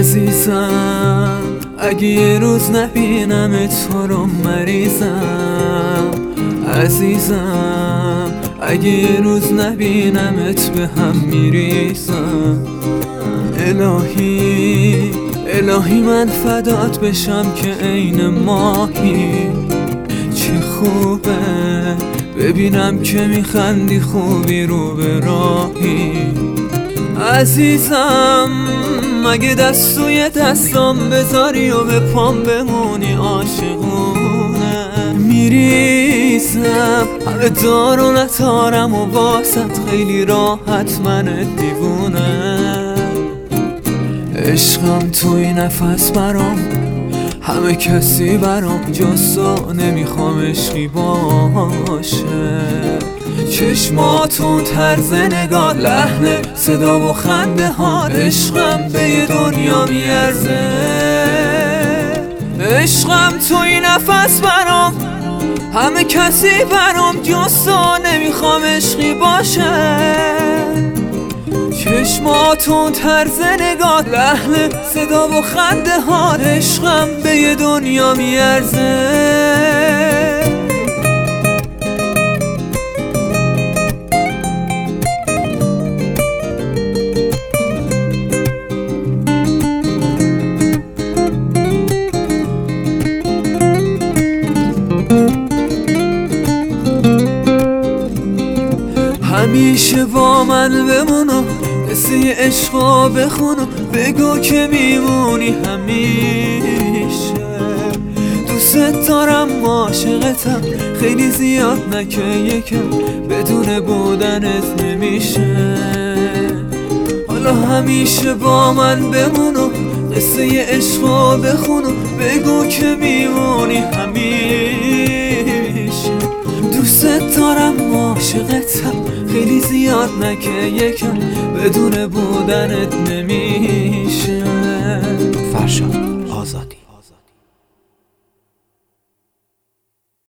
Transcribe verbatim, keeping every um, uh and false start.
عزیزم اگه یه روز نبینم تو رو مریضم. عزیزم اگه یه روز نبینمت به هم میریزم. الهی الهی من فدات بشم که عین ماهی. چه خوبه ببینم که میخندی خوبی رو به راهی. عزیزم مگه دستوی دستام بذاری و به پام بمونی عاشقونه. میریزم همه دار و نتارم و واسط خیلی راحت من دیوونه. عشقم توی نفس برام همه کسی برام جز تو نمیخوام عشقی باشه. چشماتون طرز نگاه لحن صدا و خنده ها عشقم به یه دنیا میارزه. عشقم توی نفس برام همه کسی برام جز تو نمیخوام عشقی باشه. چشماتون طرز نگاه لحن صدا و خنده ها عشقم به یه دنیا میارزه. همیشه با من بمونو قصه عشقا بخونو بگو که میمونی همیشه. دوست دارم عاشقتم خیلی زیاد نکه یکم بدون بودنت نمیشه. حالا همیشه با من بمونو قصه عشقا بخونو بگو که میمونی همیشه. دوست دارم عاشقتم خیلی زیاد نکه یکم بدون بودنت نمیشه. فرشاد آزادی.